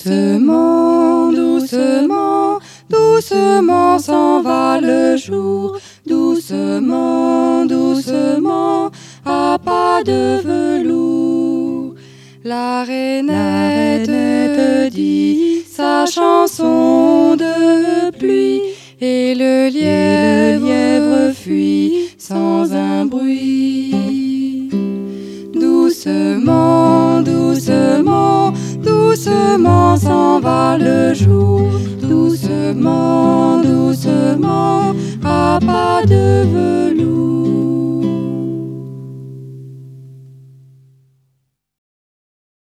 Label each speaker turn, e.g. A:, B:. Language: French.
A: Doucement, doucement, doucement s'en va le jour. Doucement, doucement, à pas de velours. La rainette dit sa chanson de pluie, et le lièvre fuit sans un bruit. Doucement, doucement, doucement s'en va le jour. Doucement, doucement, à pas de velours.